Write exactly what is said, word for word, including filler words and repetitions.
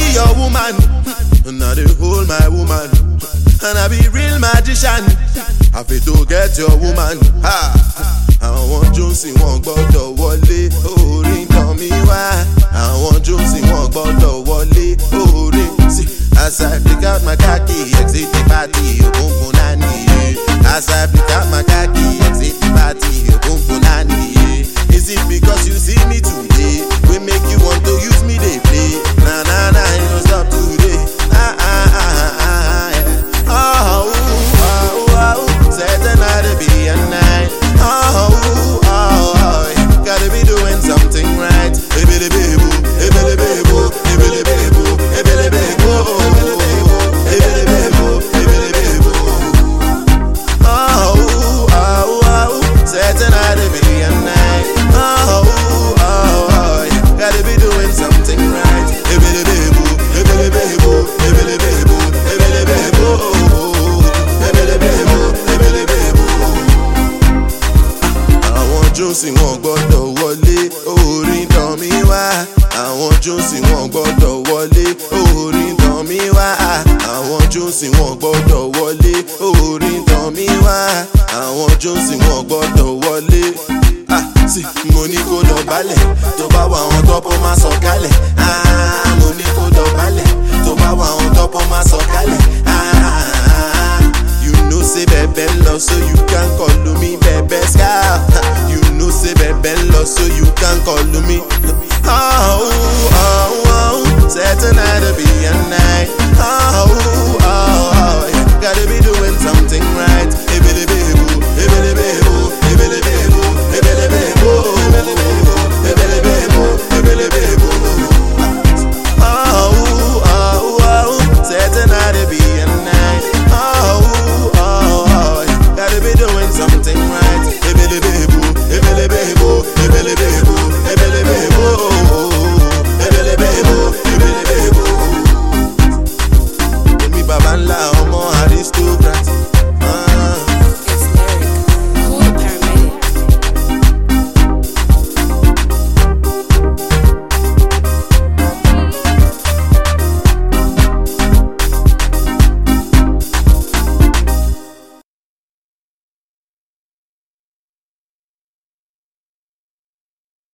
be your woman, and I dey hold my woman, and I be real magician. I fit to get your woman. Ha! Àwọn Jones wọn gbọ́dọ̀ wọlé, orin tàn mí wá. Àwọn Jones wọn gbọ́dọ̀ wọlé, orin. See, as I pick out my khaki, exit the party, boom boom nani. As I pick out my khaki, exit the party, boom boom nani. Is it because you see me today? We make you want to use me, they play. Nah nah nah, you don't stop today. Ah ah ah ah yeah. Oh oh oh oh, certain night to be a night. Oh oh oh oh, yeah. Gotta be doing something right. Hey baby baby, hey baby baby, hey baby baby, hey baby baby, hey baby baby, hey baby baby. Oh oh oh oh, certain night to be a night. Oh oh oh, yeah. Gotta be doing something right. Hey baby baby, hey baby baby, hey baby baby, hey baby baby, hey baby baby, hey baby baby. Àwọn Jones wọn gbọ́dọ̀ wọlé, orin tàn mí wá. Àwọn Jones wọn gbọ́dọ̀ wọlé, orin tàn mí wá. Àwọn Jones wọn gbọ́dọ̀ wọlé, orin tàn mí wá. Àwọn Jones wọn gbọ́dọ̀ wọlé. Ah, sí, mo ní kó lọ balẹ̀, tó bá wà wọn tọ́pọ̀ máa sọ kálẹ̀. Ah.